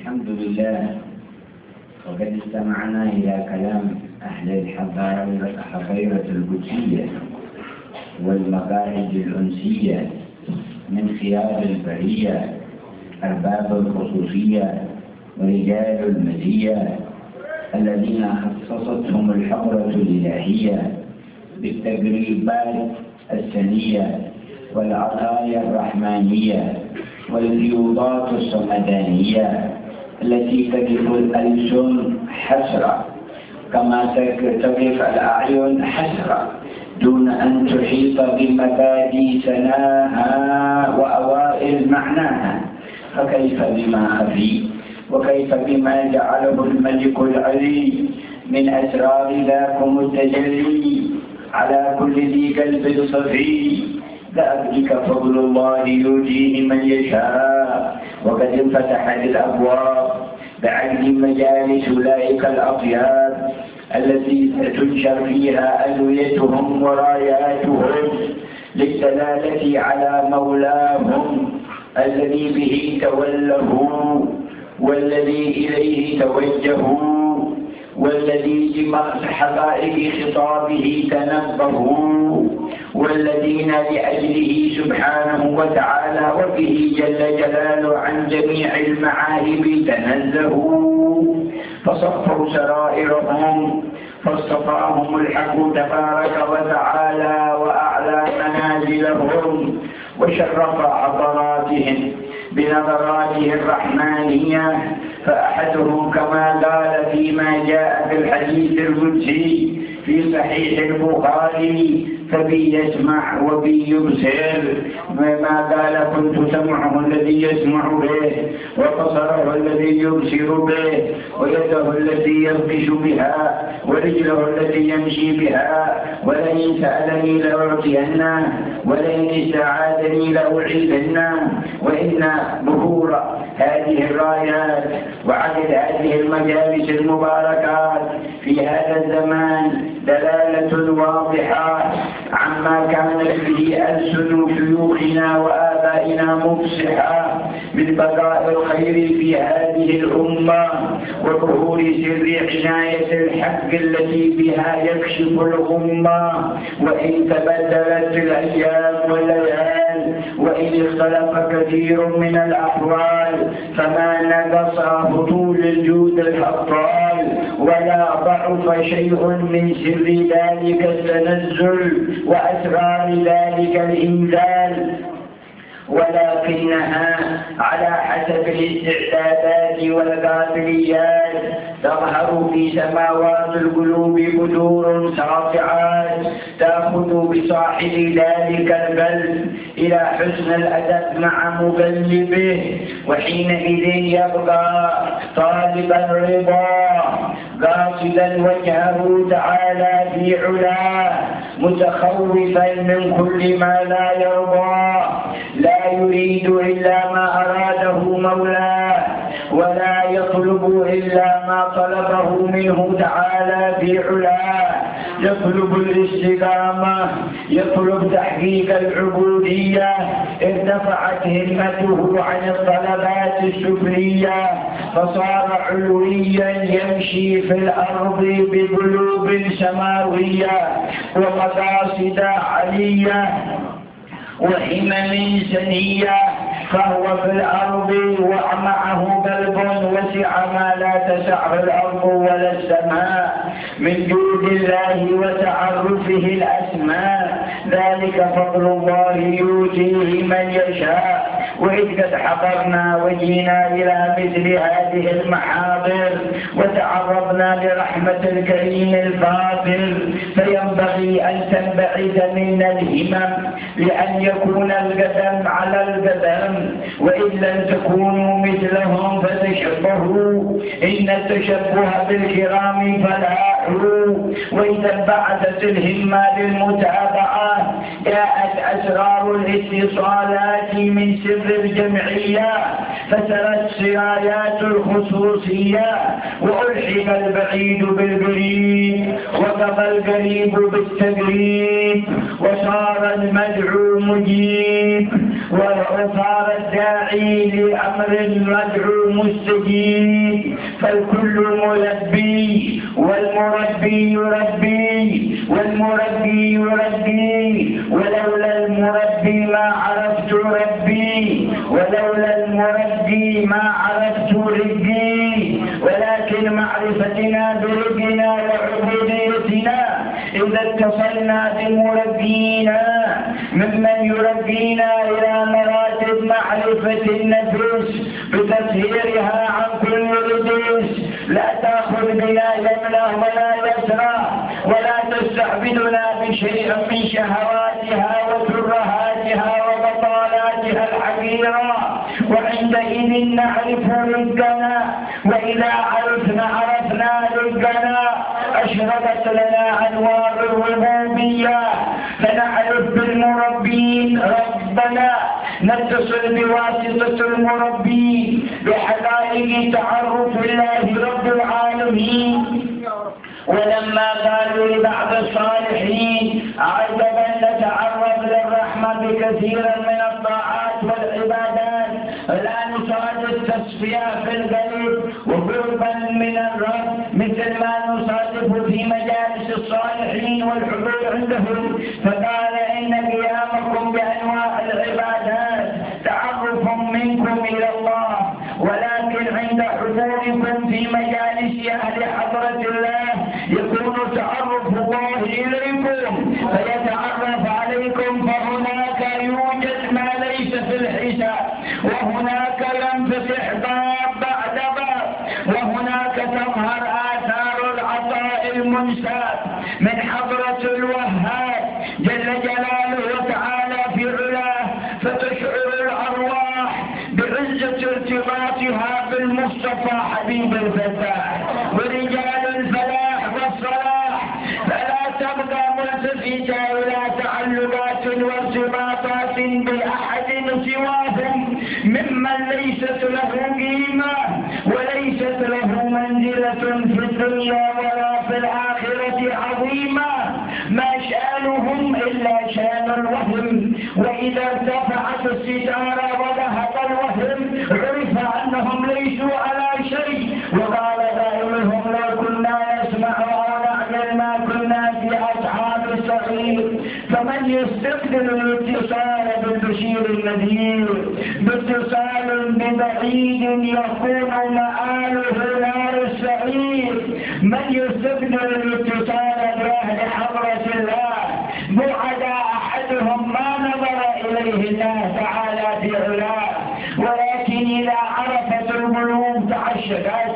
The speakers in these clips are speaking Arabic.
الحمد لله. وقد استمعنا إلى كلام أهل الحضيرة القدسية والمقاعد الأنسية من خيار البرية، أرباب الخصوصية ورجال المزية الذين خصصتهم الحضرة الإلهية بالتقريبات السنية والعطايا الرحمانية والفيوضات الصمدانية التي تقف الألسن حسرة كما تقف الأعين حسرة دون أن تحيط بمبادئ سناها وأوائل معناها. فكيف بما خفي، وكيف بما جعله الملك العلي من أسرار ذاكم التجلي على كل ذي قلب صفي. ذلك فضل الله يؤتيه من يشاء، وقد انفتحت الأبواب بعد مجالس أولئك الأطياب التي تنشر فيها ألويتهم وراياتهم للدلالة على مولاهم الذي به تولوا والذي إليه توجهوا والذي بحقائق خطابه تنبهوا والذين لأجله سبحانه وتعالى وبه جل جلاله عن جميع المعاهب تنزهوا فصفوا سرائرهم فاصطفاهم الحق تبارك وتعالى وأعلى منازلهم وشرف عطراتهم بنظراته الرحمانية. فأحدهم كما قال فيما جاء في الحديث القدسي في صحيح البخاري: فبي يسمع وبي يبصر، ما قال: كنت سمعه الذي يسمع به وبصره الذي يبصر به ويده التي يبطش بها ورجله التي يمشي بها، ولئن سألني لأعطينه ولئن استعاذني لأعيذنه. وإن ظهور هذه الرايات وعدد هذه المجالس المباركات في هذا الزمان دلالة واضحة عما كانت به ألسن شيوخنا وآبائنا مفصحة من بقاء الخير في هذه الأمة وظهور سر عناية الحق التي بها يكشف الغمة. وإن تبدلت الأيام والليال وإن اختلف كثير من الأحوال فما نقص هطول الجود الأبطال ولا ضعف شيء من سر ذلك التنزل وأسرار ذلك الإنزال، ولكنها على حسب الاستعدادات والقابليات تظهر في سماوات القلوب بدور ساطعات تأخذ بصاحب ذلك القلب إلى حسن الأدب مع مقلبه، وحينئذ يبقى طالبا الرضا قاصدا وجهه تعالى في علاه متخوفا من كل ما لا يرضى، لا يريد إلا ما أراده مولاه ولا يطلب إلا ما طلبه منه تعالى في علاه، يطلب الاستقامة، يطلب تحقيق العبودية. ارتفعت همته عن الطلبات السفلية فصار علويا يمشي في الأرض بقلوب سماوية ومقاصد علية وحمم سنية، فهو في الأرض ومعه قلب وسع ما لا تسع الأرض ولا السماء من جود الله وتعرفه الأسماء. ذلك فضل الله يؤتيه من يشاء. وإذ قد حضرنا وجينا إلى مثل هذه المحاضر وتعرضنا لرحمة الكريم الفاضل، فينبغي أن تنبعث منا الهمم لأن يكون القدم على القدم، وإن لم تكونوا مثلهم فتشبهوا، إن التشبه بالكرام فلاح. وإذا انبعثت الهمة للمتابعة جاءت أسرار الاتصالات من سر الجمعية فسرت سرايات الخصوصية وألحق البعيد بالقريب وقضى القريب بالتقريب وصار المدعو مجيب وصار الداعي لأمر المدعو مستجيب. مستجيب، فالكل ملبي، والمربي يربي، والمربي يربي، ولولا المربي ما عرفت ربي، ولولا المربي ما عرفت ربي. ولكن معرفتنا بربنا وعبوديتنا إذا اتصلنا بمربينا ممن يربينا إلى مراتب معرفة النفس بتطهيرها عن كل رديس، لا تأخذ بنا يمنى ولا يسرى، ولا تستعبدنا بشيء من شهواتها وترهاتها وبطالاتها الحقيرة. وعندئذ نعرف ربنا، وإذا عرفنا ربنا أشرقت لنا أنوار الربوبية، فنعرف بالمربين ربنا، نتصل بواسطة المربين بحقائق تعرف الله رب العالمين. ولما قالوا لبعض الصالحين عجبا نتعرض للرحمة بكثيرا من الطاعات والعبادات، لا نصادف تصفية في القلب وقربا من الرب مثل ما نصادف في مجالس الصالحين والحضور عندهم. فقال إن قيامكم بأنواع العبادات تعرف منكم إلى الله، ولكن عند حضوركم في مجالس أهل حضرة الله يكون تعرف الله إليكم فيتعرف عليكم، فهناك يوجد ما ليس في الحساب، وهناك ينفتح باب بعد باب، وهناك تظهر آثار العطاء المنساب من حضرة الوهاب جل جلاله وتعالى في علاه، فتشعر الأرواح بعزة ارتباطها بالمصطفى حبيب الفتاح ورجال الفلاح والصلاح، فلا تبقى ملتفتة إلى تعلقات وارتباطات بأحد سواهم ممن ليست له قيمة وليست له منزلة في الدنيا ولا في الآخرة عظيمة، ما شأنهم إلا شأن الوهم. وإذا ارتفعت الستارة وذهب الوهم عرف أنهم ليسوا على شيء. وقال قائلهم لو كنا نسمع أو نعقل ما كنا في أصحاب السعير. فمن يستقبل الاتصال بالبشير النذير باتصال ببعيد يكون مآله نار السعير، من يستقبل الاتصال بأهل حضرة الله بعد أحدهم ما نظر إليه الله تعالى في علاه، ولكن إذا عرفت القلوب تعشقت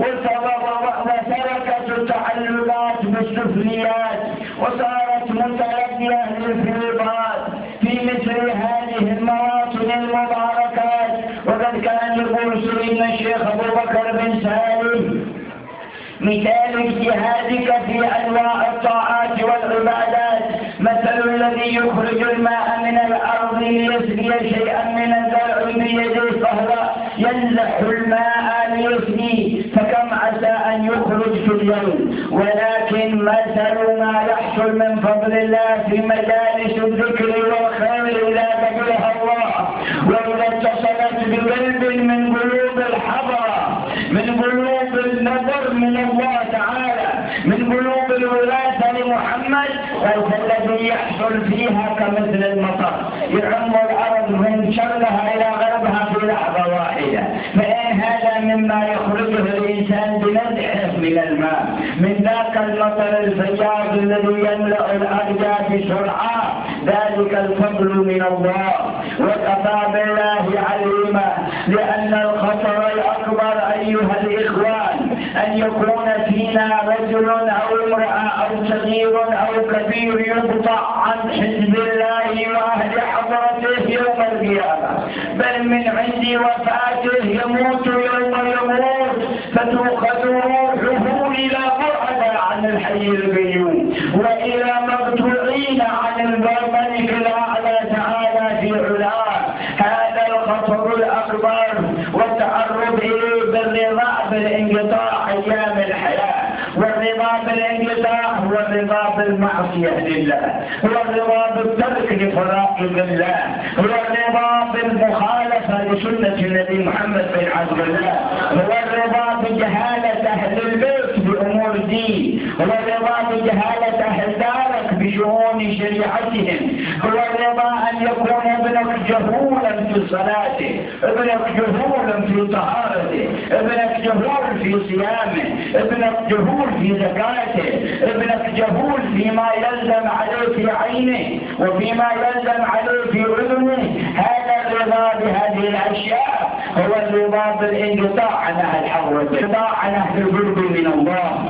وتركت التعلقات بالسفليات وصارت متلبية للفيضات في مثل هذه المواطن المباركات. وقد كان يقول سيدنا الشيخ أبو بكر بن سالم مثال اجتهادك في أنواع الطاعات والعبادات مثل الذي يخرج الماء من الأرض ليسقي شيئا من الزرع بيده فهو ينزح الماء ليسقي، فكم عسى أن يخرج في اليوم. ولكن مثل ما يحصل من فضل الله في مجالس الذكر والخير إذا ذكرها الله، وإذا اتصلت بقلب من قلوب الحضرة، من قلوب النظر من الله تعالى، من قلوب الولاة لمحمد، فالذي يحصل فيها كمثل المطر يعم الأرض من شرقها إلى غربها في لحظة واحدة. فإن هذا مما يخرجه الإنسان بنزعه من الماء، من ذاك المطر الفجاج الذي يملأ الأرجاء بسرعة، ذلك الفضل من الله وكفى بالله عليما. لأن الخطر الأكبر أيها الإخوان أن يكون فينا رجل أو امرأة أو صغير أو كبير يقطع عن حزب الله وأهل حضرته يوم القيامة، بل من عند وفاته يموت يوم يموت فتؤخذ روحه إلى بعد عن الحي القيوم وإلى مقطوعين عن الملك الأعلى تعالى في علاه. هذا الخطر الأكبر والتعرض إليه بالرضا بالانقطاع أيام الحياة. والرضا بالانقطاع هو الرضا بالمعصية لله، هو الرضا بالترك لفرائض الله، هو الرضا بالمخالفة لسنة النبي محمد بن عبد الله، هو الرضا بجهالة أهل البيت بأمور الدين، هو الرضا بجهالة أهل دارك بشؤون شريعتهم، هو الرضا أن يكون ابنك جهولا في صلاته، ابنك جهولا في طهارته، ابنك جهول في صيامه، ابنك جهول في زكاته، ابنك جهول فيما يلزم عليه في عينه وفيما يلزم عليه في أذنه. هذا الرضا بهذه الأشياء هو الرضا بالانقطاع عن أهل الحظر، الانقطاع عن أهل القرب من الله.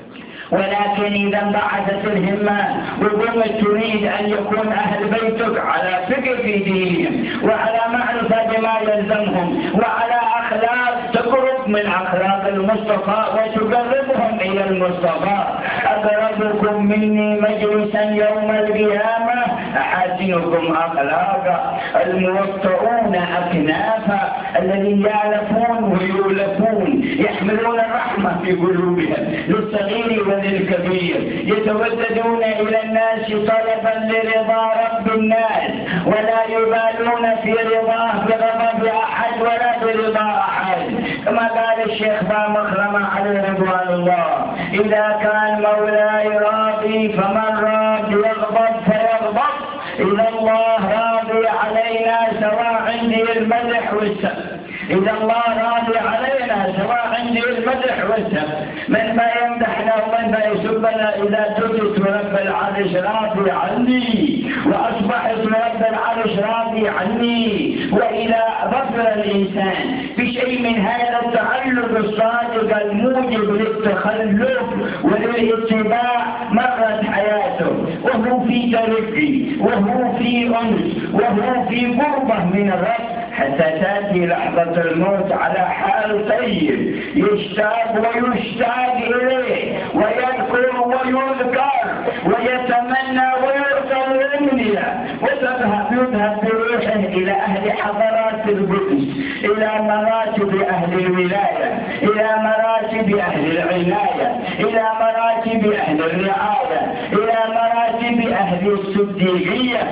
ولكن إذا انبعثت الهمة وقمت تريد أن يكون أهل بيتك على فقه في دينهم وعلى معرفة بما يلزمهم وعلى أخلاق تقرب من أخلاق المصطفى وتقربهم إلى المصطفى. أقربكم مني مجلسا يوم القيامة أحسنكم أخلاقا، الموطئون أكنافا، الذين يعلفون ويولفون، يحملون الرحمة في قلوبهم للصغير وللكبير، يتوددون إلى الناس طلبا لرضا رب الناس، ولا يبالون في رضاه بغضب أحد ولا برضا أحد. كما قال الشيخ مخرمة عليه رضوان الله: إذا كان مولاي راضي فمن راضي يغضب فيغضب، إذا الله راضي علينا سواء عندي المدح والسب، إذا الله راضي علينا سواء عندي المدح والسب، من ما يمدحنا ومن ما يسبنا. إذا جدت ورب العرش راضي عني وأصبحت ورب العرش راضي عني، وإذا غفر الإنسان بشيء من هذا التعلق الصادق الموجب للتخلف وللاتباع مرت حياته وهو في ترفي وهو في أنس وهو في قربة من الرب، حتى تأتي لحظة الموت على حال طيب يشتاق ويشتاق إليه ويذكر ويذكر ويتمنى ويرسل الأمنية، يذهب بروحه إلى أهل حضرات القدس، إلى مراتب أهل الولاية، إلى مراتب أهل العناية، إلى مراتب أهل الرعاية، إلى مراتب أهل الصديقية،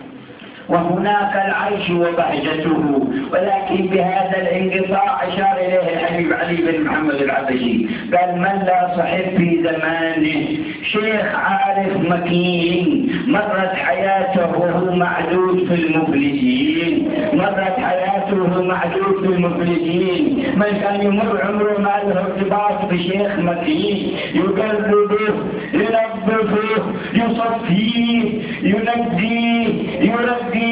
وهناك العيش وبهجته. ولكن بهذا الانقطاع أشار إليه الحبيب علي بن محمد العبشي، قال: من لا صحب في زمانه شيخ عارف مكين، مرت حياته وهو معدود في المفلسين، مرت حياته وهو معدود في المفلسين. من كان يمر عمره ما له ارتباط بشيخ مكين يقربه ينظفه يصفيه ينجيه يربيه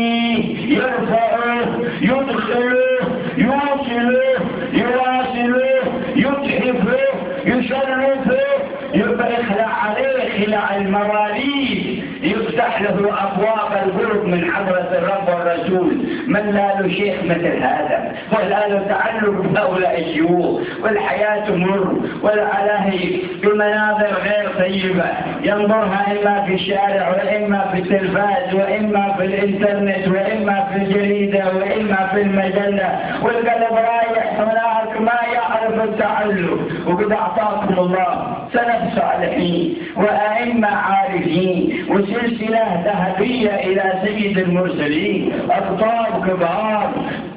يرفعه يدخله يوصله يواصله يتحفه يشرفه، يبقى يخلع عليه خلع المواليد، يفتح له أبواب القرب من حضرة الرب والرسول. من لا له شيخ مثل هذا ولا له تعلق بهؤلاء الشيوخ، والحياة مر والعلاهي بمناظر غير طيبة ينظرها إما في الشارع وإما في التلفاز وإما في الإنترنت وإما في الجريدة وإما في المجلة، والقلب رايح هناك ما يعرف التعلق. وقد أعطاكم الله سلف صالحين وأئمة عارفين وسلسلة ذهبية إلى سيد المرسلين، أقطاب كبار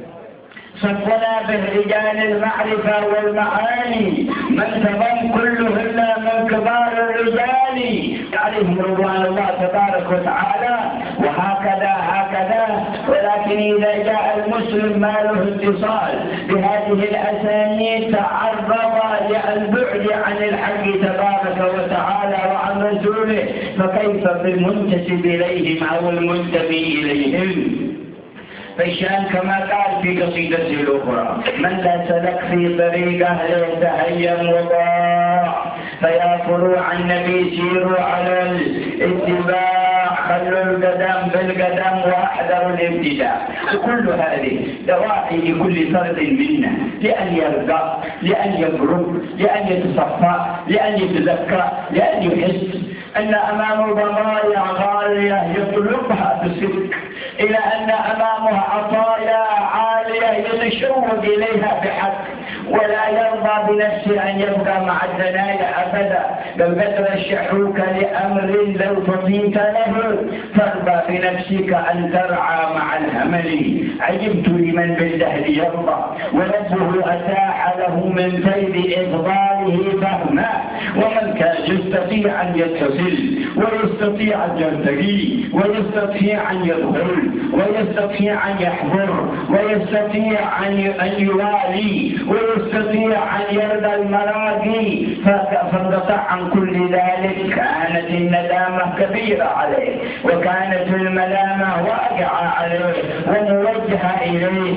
صفنا بالرجال المعرفة والمعاني، من تضم كلهن من كبار الرجال عليهم رضوان الله تبارك وتعالى. وهكذا ولكن إذا جاء المسلم ما له اتصال بهذه الأسانيد تعرض للبعد عن الحق تبارك وتعالى وعن رسوله، فكيف بالمنتسب إليهم أو المنتمي إليهم؟ فالشان كما قال في قصيدته الأخرى: من لا سلك في طريق أهله تهيم وضاع، فيا فروع النبي سيروا على الاتباع، خلوا القدم بالقدم واحذروا الابتداع. وكل هذه دواعي لكل فرد منا لأن يرضى، لأن يقرب، لأن يتصفى، لأن يتذكر، لأن يحس أن أمامه ضمايا غالية يطلبها بصدق، إلى أن أمامه عطايا عالية الغالية يتشوق إليها بحق، ولا يرضى بنفسه أن يبقى مع الزنايا أبدا، بل بدر الشحوك لأمر لو تطيت له ترضى بنفسك أن ترعى مع الهمل. عجبت لمن بالدهر يرضى وربه أتاح له من فيض إفضاله فهما، ومن كان يستطيع أن يتصل ويستطيع أن يرتقي ويستطيع أن يدخل ويستطيع أن يحضر ويستطيع أن يوالي ويستطيع أن يرضى المراضي فانقطع عن كل ذلك، كانت الندامة كبيرة عليه وكانت الملامة واقعة عليه وموجهة إليه.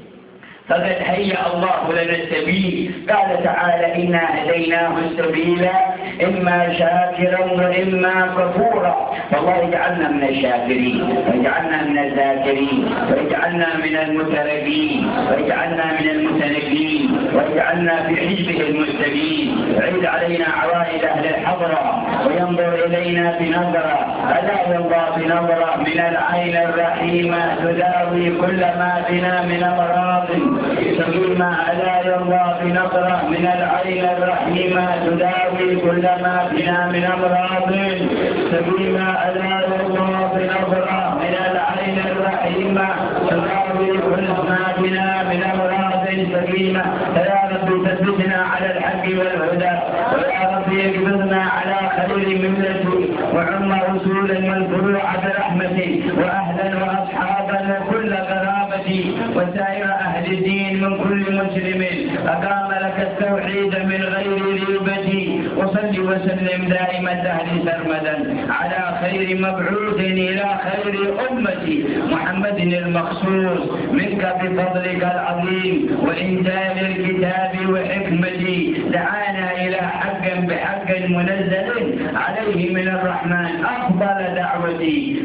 فقد هيأ الله لنا السبيل، قال تعالى إنا هديناه السبيل إما شاكرا وإما كفورا. فالله يجعلنا من الشاكرين ويجعلنا من الذاكرين ويجعلنا من المترجين ويجعلنا من المتنجين ويجعلنا في حزبه المستبين. عيد علينا عوائد أهل الحضرة وينظر إلينا بنظرة، ألا ينظر بنظرة من العين الرحيمة تداوي كل ما بنا من أمراض سليمة، ألا يرضى بنظرة من العين الرحيمة تداوي كل ما بنا من أمراض سليمة، ألا يرضى بنظرة من العين الرحيمة تداوي كل ما بنا من أمراض سليمة. فيا رب ثبتنا على الحق والهدى، ويا رب اجبرنا على خير ملة وعم رسولا والفروع برحمتي وأهلا وأصحابا وكل قرابة وسائر أهل الدين من كل مسلم أقام لك التوحيد من غير ريبة. وصل وسلم دائما الدهر سرمدا على خير مبعوث إلى خير أمتي محمد المخصوص منك بفضلك العظيم وإنزال الكتاب وحكمتي، دعانا إلى حق بحق منزل عليه من الرحمن أفضل دعوتي.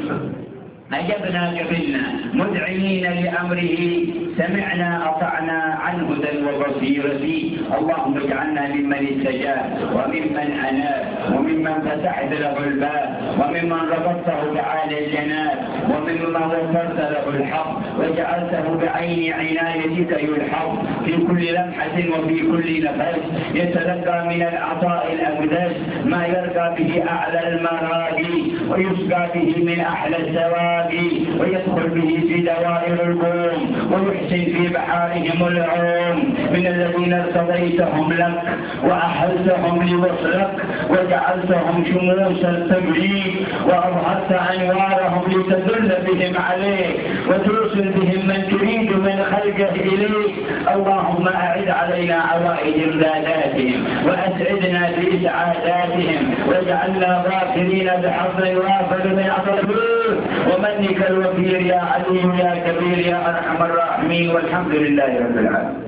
أجبنا قبلنا مدعين لأمره، سمعنا أطعنا عن هدى وبصيرة. اللهم اجعلنا ممن استجاب وممن أناب وممن فتحت له الباب وممن ربطته بعالي الجناب وممن وفرت له الحق وجعلته بعين عنايتك يلحظ في كل لمحة وفي كل نفس، يتلقى من العطاء الأقدس ما يرقى به أعلى المراقي ويسقى به من أحلى الثواب ويدخل به في دوائر القوم ويحسن في بحارهم العوم من الذين ارتضيتهم لك وأحلتهم لوصلك وجعلتهم شموس التبليغ وأظهرت أنوارهم لتدل بهم عليه وتوصل بهم من تريد من خلقه إليك. اللهم أعد علينا عوائد امداداتهم وأسعدنا في سعاداتهم واجعلنا ظافرين بحظ وافر من أطلبه ومنك الوفير يا عليم يا كبير يا أرحم الراحمين، والحمد لله رب العالمين.